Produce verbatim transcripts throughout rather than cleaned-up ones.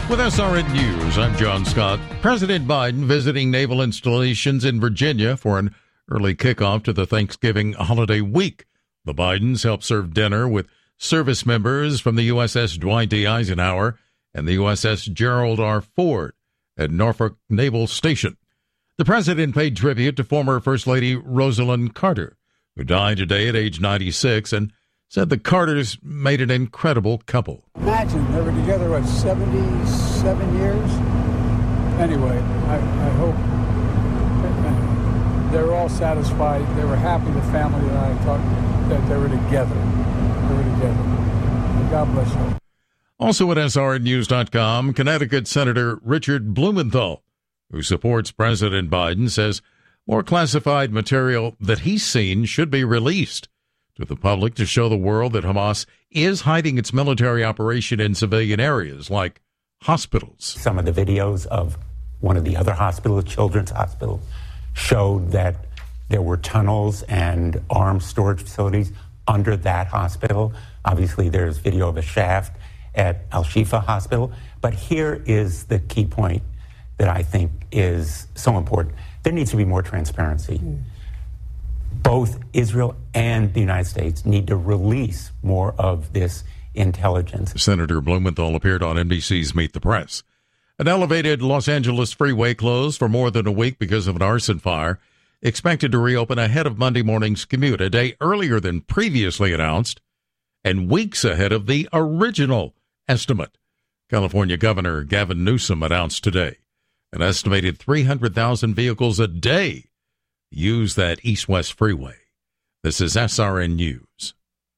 With S R N News, I'm John Scott. President Biden visiting naval installations in Virginia for an early kickoff to the Thanksgiving holiday week. The Bidens helped serve dinner with service members from the U S S Dwight D. Eisenhower and the U S S Gerald R. Ford at Norfolk Naval Station. The president paid tribute to former First Lady Rosalind Carter, who died today at age ninety-six, and said the Carters made an incredible couple. Imagine, they were together, what, seventy-seven years? Anyway, I, I hope they were all satisfied. They were happy, the family and I thought that they were together. They were together. God bless them. Also at S R N News dot com, Connecticut Senator Richard Blumenthal, who supports President Biden, says more classified material that he's seen should be released to the public to show the world that Hamas is hiding its military operation in civilian areas like hospitals. Some of the videos of one of the other hospitals, Children's Hospital, showed that there were tunnels and arms storage facilities under that hospital. Obviously, there's video of a shaft at Al-Shifa Hospital. But here is the key point that I think is so important. There needs to be more transparency. Mm. Both Israel and the United States need to release more of this intelligence. Senator Blumenthal appeared on N B C's Meet the Press. An elevated Los Angeles freeway closed for more than a week because of an arson fire, expected to reopen ahead of Monday morning's commute, a day earlier than previously announced and weeks ahead of the original estimate. California Governor Gavin Newsom announced today an estimated three hundred thousand vehicles a day use that east-west freeway. This is S R N News.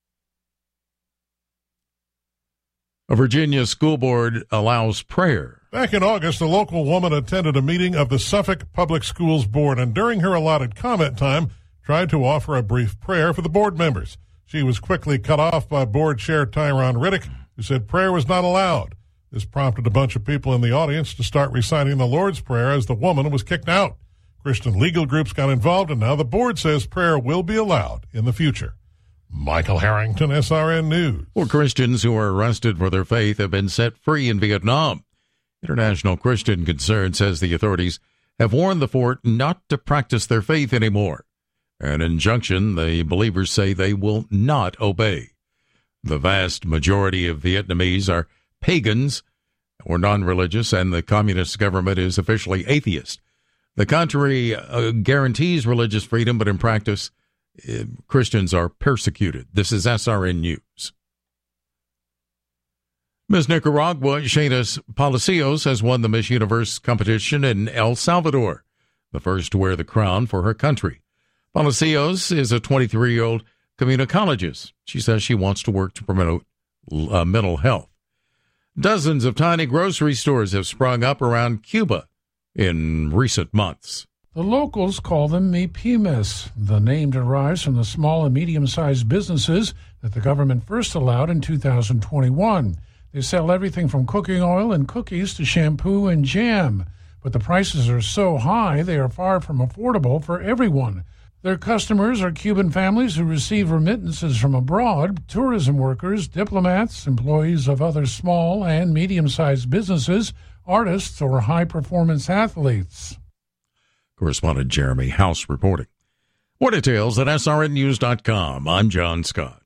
A Virginia school board allows prayer. Back in August, a local woman attended a meeting of the Suffolk Public Schools Board and during her allotted comment time tried to offer a brief prayer for the board members. She was quickly cut off by board chair Tyron Riddick, who said prayer was not allowed. This prompted a bunch of people in the audience to start reciting the Lord's Prayer as the woman was kicked out. Christian legal groups got involved, and now the board says prayer will be allowed in the future. Michael Harrington, S R N News. Four Christians who were arrested for their faith have been set free in Vietnam. International Christian Concern says the authorities have warned the four not to practice their faith anymore. An injunction the believers say they will not obey. The vast majority of Vietnamese are pagans or non-religious, and the communist government is officially atheist. The country uh, guarantees religious freedom, but in practice, uh, Christians are persecuted. This is S R N News. Miss Nicaragua, Shayna Palacios, has won the Miss Universe competition in El Salvador, the first to wear the crown for her country. Palacios is a twenty-three-year-old communicologist. She says she wants to work to promote uh, mental health. Dozens of tiny grocery stores have sprung up around Cuba in recent months. The locals call them MIPYMES. The name derives from the small and medium-sized businesses that the government first allowed in two thousand twenty-one. They sell everything from cooking oil and cookies to shampoo and jam. But the prices are so high, they are far from affordable for everyone. Their customers are Cuban families who receive remittances from abroad, tourism workers, diplomats, employees of other small and medium-sized businesses, artists, or high-performance athletes. Correspondent Jeremy House reporting. More details at S R N News dot com. I'm John Scott.